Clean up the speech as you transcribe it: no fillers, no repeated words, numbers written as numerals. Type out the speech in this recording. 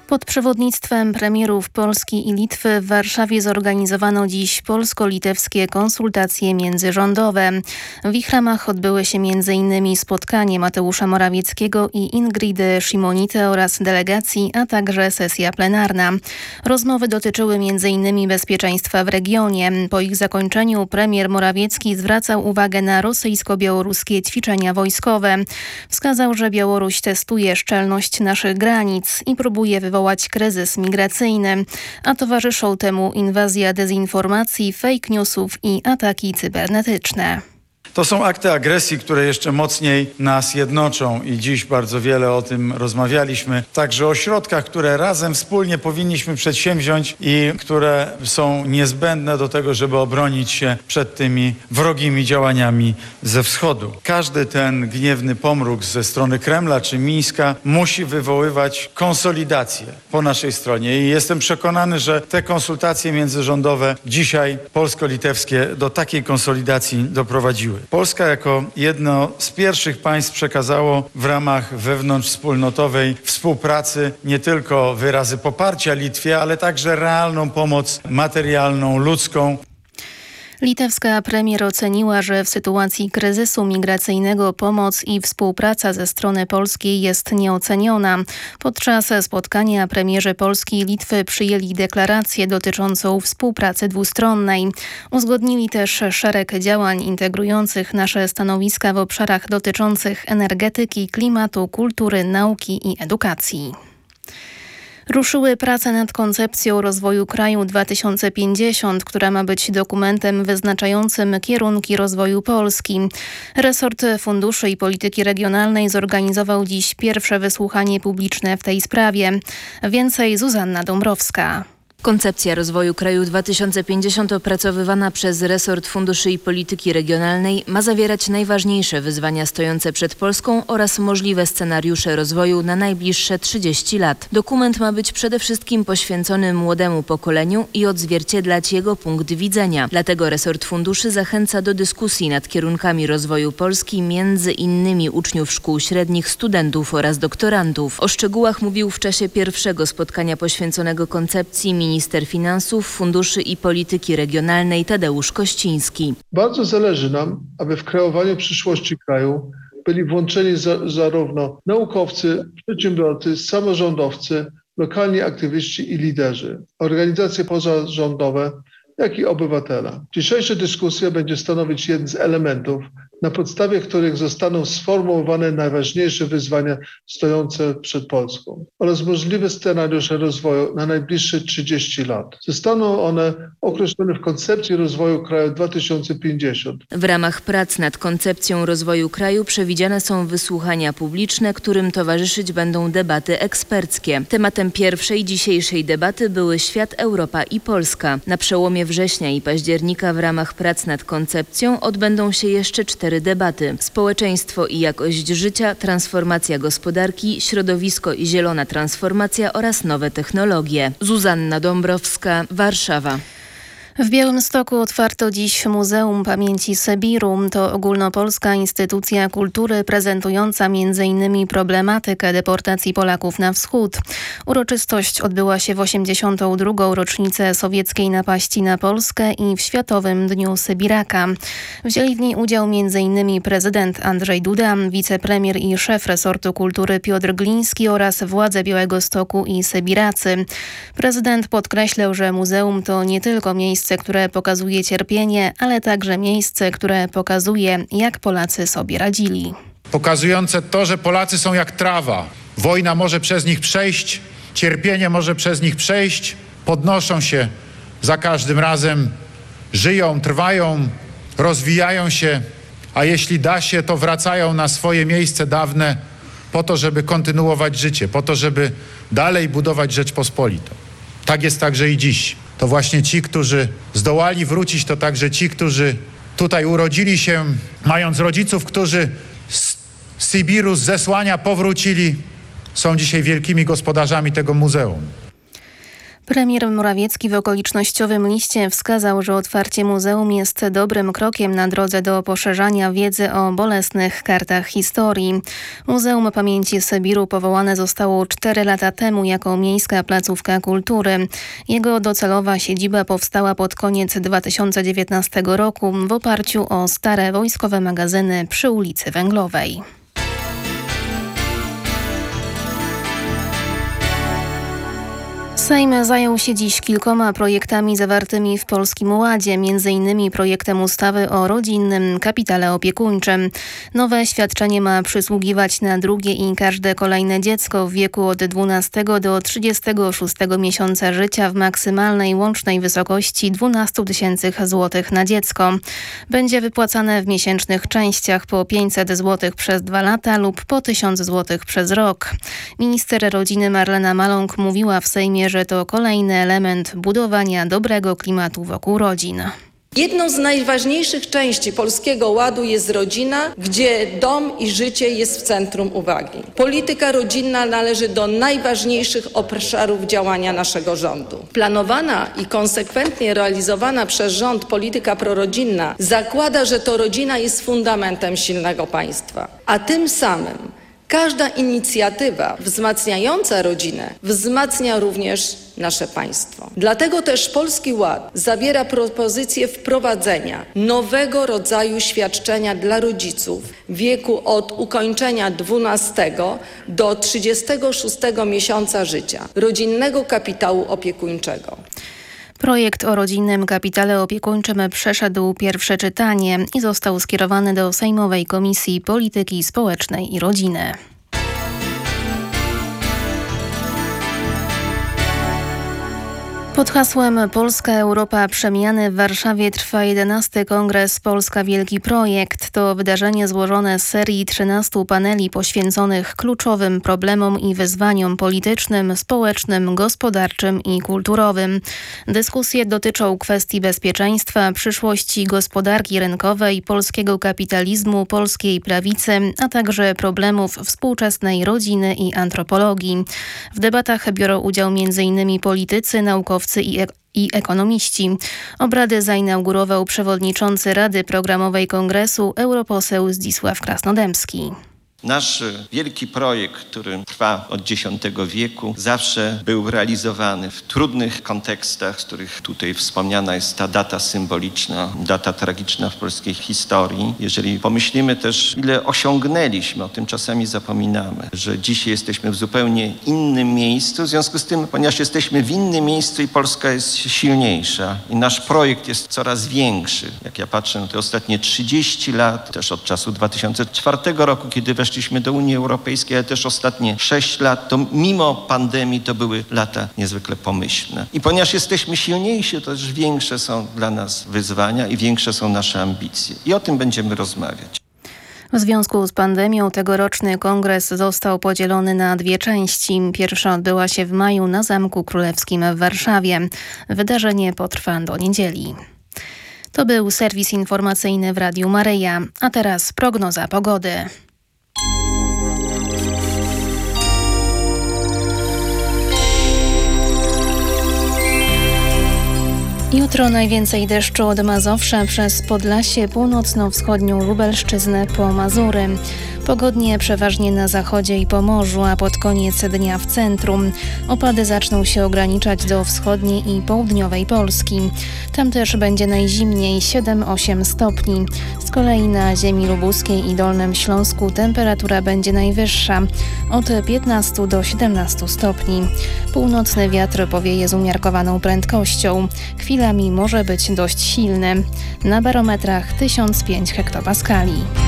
Pod przewodnictwem premierów Polski i Litwy w Warszawie zorganizowano dziś polsko-litewskie konsultacje międzyrządowe. W ich ramach odbyły się m.in. spotkanie Mateusza Morawieckiego i Ingridy Šimonytė oraz delegacji, a także sesja plenarna. Rozmowy dotyczyły m.in. bezpieczeństwa w regionie. Po ich zakończeniu premier Morawiecki zwracał uwagę na rosyjsko-białoruskie ćwiczenia wojskowe. Wskazał, że Białoruś testuje szczelność naszych granic i próbuje wywołać kryzys migracyjny, a towarzyszą temu inwazja dezinformacji, fake newsów i ataki cybernetyczne. To są akty agresji, które jeszcze mocniej nas jednoczą i dziś bardzo wiele o tym rozmawialiśmy. Także o środkach, które razem, wspólnie powinniśmy przedsięwziąć i które są niezbędne do tego, żeby obronić się przed tymi wrogimi działaniami ze wschodu. Każdy ten gniewny pomruk ze strony Kremla czy Mińska musi wywoływać konsolidację po naszej stronie i jestem przekonany, że te konsultacje międzyrządowe dzisiaj polsko-litewskie do takiej konsolidacji doprowadziły. Polska jako jedno z pierwszych państw przekazało w ramach wewnątrzwspólnotowej współpracy nie tylko wyrazy poparcia Litwie, ale także realną pomoc materialną, ludzką. Litewska premier oceniła, że w sytuacji kryzysu migracyjnego pomoc i współpraca ze strony polskiej jest nieoceniona. Podczas spotkania premierzy Polski i Litwy przyjęli deklarację dotyczącą współpracy dwustronnej. Uzgodnili też szereg działań integrujących nasze stanowiska w obszarach dotyczących energetyki, klimatu, kultury, nauki i edukacji. Ruszyły prace nad koncepcją rozwoju kraju 2050, która ma być dokumentem wyznaczającym kierunki rozwoju Polski. Resort Funduszy i Polityki Regionalnej zorganizował dziś pierwsze wysłuchanie publiczne w tej sprawie. Więcej Zuzanna Dąbrowska. Koncepcja rozwoju kraju 2050 opracowywana przez Resort Funduszy i Polityki Regionalnej ma zawierać najważniejsze wyzwania stojące przed Polską oraz możliwe scenariusze rozwoju na najbliższe 30 lat. Dokument ma być przede wszystkim poświęcony młodemu pokoleniu i odzwierciedlać jego punkt widzenia. Dlatego Resort Funduszy zachęca do dyskusji nad kierunkami rozwoju Polski między innymi uczniów szkół średnich, studentów oraz doktorantów. O szczegółach mówił w czasie pierwszego spotkania poświęconego koncepcji minister finansów, funduszy i polityki regionalnej Tadeusz Kościński. Bardzo zależy nam, aby w kreowaniu przyszłości kraju byli włączeni zarówno naukowcy, przedsiębiorcy, samorządowcy, lokalni aktywiści i liderzy, organizacje pozarządowe, jak i obywatele. Dzisiejsza dyskusja będzie stanowić jeden z elementów, na podstawie których zostaną sformułowane najważniejsze wyzwania stojące przed Polską oraz możliwe scenariusze rozwoju na najbliższe 30 lat. Zostaną one określone w koncepcji rozwoju kraju 2050. W ramach prac nad koncepcją rozwoju kraju przewidziane są wysłuchania publiczne, którym towarzyszyć będą debaty eksperckie. Tematem pierwszej dzisiejszej debaty były świat, Europa i Polska. Na przełomie września i października w ramach prac nad koncepcją odbędą się jeszcze 4 debaty. Społeczeństwo i jakość życia, transformacja gospodarki, środowisko i zielona transformacja oraz nowe technologie. Zuzanna Dąbrowska, Warszawa. W Białymstoku otwarto dziś Muzeum Pamięci Sybiru. To ogólnopolska instytucja kultury prezentująca m.in. problematykę deportacji Polaków na wschód. Uroczystość odbyła się w 82. rocznicę sowieckiej napaści na Polskę i w Światowym Dniu Sybiraka. Wzięli w niej udział m.in. prezydent Andrzej Duda, wicepremier i szef resortu kultury Piotr Gliński oraz władze Białegostoku i Sybiracy. Prezydent podkreślał, że muzeum to nie tylko miejsce, które pokazuje cierpienie, ale także miejsce, które pokazuje, jak Polacy sobie radzili. Pokazujące to, że Polacy są jak trawa. Wojna może przez nich przejść, cierpienie może przez nich przejść, podnoszą się za każdym razem, żyją, trwają, rozwijają się, a jeśli da się, to wracają na swoje miejsce dawne po to, żeby kontynuować życie, po to, żeby dalej budować Rzeczpospolitą. Tak jest także i dziś. To właśnie ci, którzy zdołali wrócić, to także ci, którzy tutaj urodzili się, mając rodziców, którzy z Sybiru, z zesłania powrócili, są dzisiaj wielkimi gospodarzami tego muzeum. Premier Morawiecki w okolicznościowym liście wskazał, że otwarcie muzeum jest dobrym krokiem na drodze do poszerzania wiedzy o bolesnych kartach historii. Muzeum Pamięci Sybiru powołane zostało 4 lata temu jako miejska placówka kultury. Jego docelowa siedziba powstała pod koniec 2019 roku w oparciu o stare wojskowe magazyny przy ulicy Węglowej. Sejm zajął się dziś kilkoma projektami zawartymi w Polskim Ładzie, m.in. projektem ustawy o rodzinnym kapitale opiekuńczym. Nowe świadczenie ma przysługiwać na drugie i każde kolejne dziecko w wieku od 12 do 36 miesiąca życia w maksymalnej łącznej wysokości 12 000 złotych na dziecko. Będzie wypłacane w miesięcznych częściach po 500 zł przez 2 lata lub po 1000 zł przez rok. Minister rodziny Marlena Maląg mówiła w Sejmie, że to kolejny element budowania dobrego klimatu wokół rodzin. Jedną z najważniejszych części Polskiego Ładu jest rodzina, gdzie dom i życie jest w centrum uwagi. Polityka rodzinna należy do najważniejszych obszarów działania naszego rządu. Planowana i konsekwentnie realizowana przez rząd polityka prorodzinna zakłada, że to rodzina jest fundamentem silnego państwa, a tym samym każda inicjatywa wzmacniająca rodzinę wzmacnia również nasze państwo. Dlatego też Polski Ład zawiera propozycję wprowadzenia nowego rodzaju świadczenia dla rodziców w wieku od ukończenia 12 do 36 miesiąca życia, rodzinnego kapitału opiekuńczego. Projekt o rodzinnym kapitale opiekuńczym przeszedł pierwsze czytanie i został skierowany do Sejmowej Komisji Polityki Społecznej i Rodziny. Pod hasłem Polska Europa Przemiany w Warszawie trwa 11. Kongres Polska Wielki Projekt. To wydarzenie złożone z serii 13 paneli poświęconych kluczowym problemom i wyzwaniom politycznym, społecznym, gospodarczym i kulturowym. Dyskusje dotyczą kwestii bezpieczeństwa, przyszłości gospodarki rynkowej, polskiego kapitalizmu, polskiej prawicy, a także problemów współczesnej rodziny i antropologii. W debatach biorą udział m.in. politycy, naukowcy i ekonomiści. Obrady zainaugurował przewodniczący Rady Programowej Kongresu europoseł Zdzisław Krasnodębski. Nasz wielki projekt, który trwa od X wieku, zawsze był realizowany w trudnych kontekstach, z których tutaj wspomniana jest ta data symboliczna, data tragiczna w polskiej historii. Jeżeli pomyślimy też, ile osiągnęliśmy, o tym czasami zapominamy, że dzisiaj jesteśmy w zupełnie innym miejscu, w związku z tym, ponieważ jesteśmy w innym miejscu i Polska jest silniejsza i nasz projekt jest coraz większy. Jak ja patrzę na te ostatnie 30 lat, też od czasu 2004 roku, kiedy weszliśmy do Unii Europejskiej, ale też ostatnie 6 lat, to mimo pandemii to były lata niezwykle pomyślne. I ponieważ jesteśmy silniejsi, to też większe są dla nas wyzwania i większe są nasze ambicje. I o tym będziemy rozmawiać. W związku z pandemią tegoroczny kongres został podzielony na 2 części. Pierwsza odbyła się w maju na Zamku Królewskim w Warszawie. Wydarzenie potrwa do niedzieli. To był serwis informacyjny w Radiu Maryja, a teraz prognoza pogody. Jutro najwięcej deszczu od Mazowsza przez Podlasie, północno-wschodnią Lubelszczyznę po Mazury. Pogodnie przeważnie na zachodzie i Pomorzu, a pod koniec dnia w centrum. Opady zaczną się ograniczać do wschodniej i południowej Polski. Tam też będzie najzimniej 7-8 stopni. Z kolei na ziemi lubuskiej i Dolnym Śląsku temperatura będzie najwyższa od 15 do 17 stopni. Północny wiatr powieje z umiarkowaną prędkością. Chwilami może być dość silny. Na barometrach 1005 hektopaskali.